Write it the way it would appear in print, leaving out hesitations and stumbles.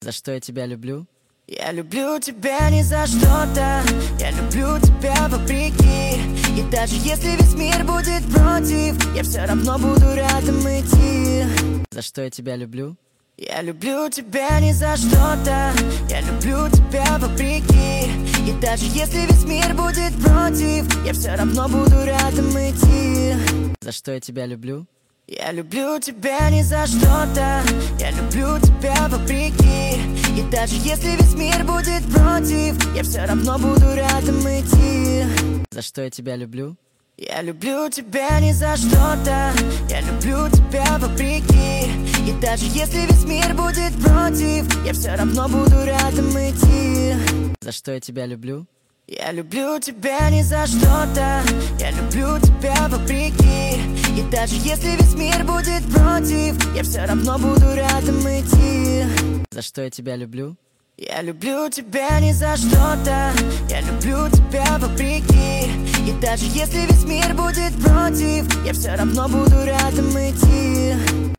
За что я тебя люблю? Я люблю тебя не за что-то, я люблю тебя вопреки. И даже если весь мир будет против, я все равно буду рядом идти. За что я тебя люблю? Я люблю тебя не за что-то, я люблю тебя вопреки. И даже если весь мир будет против, я все равно буду рядом идти. За что я тебя люблю? Я люблю тебя не за что-то, я люблю тебя вопреки. И даже если весь мир будет против, я все равно буду рядом идти. За что я тебя люблю? Я люблю тебя не за что-то, я люблю тебя вопреки. И даже если весь мир будет против, я все равно буду рядом идти. За что я тебя люблю? Я люблю тебя не за что-то, я люблю тебя вопреки. И даже если весь мир будет против, я все равно буду рядом идти. За что я тебя люблю? Я люблю тебя не за что-то, я люблю тебя вопреки. И даже если весь мир будет против, я все равно буду рядом идти.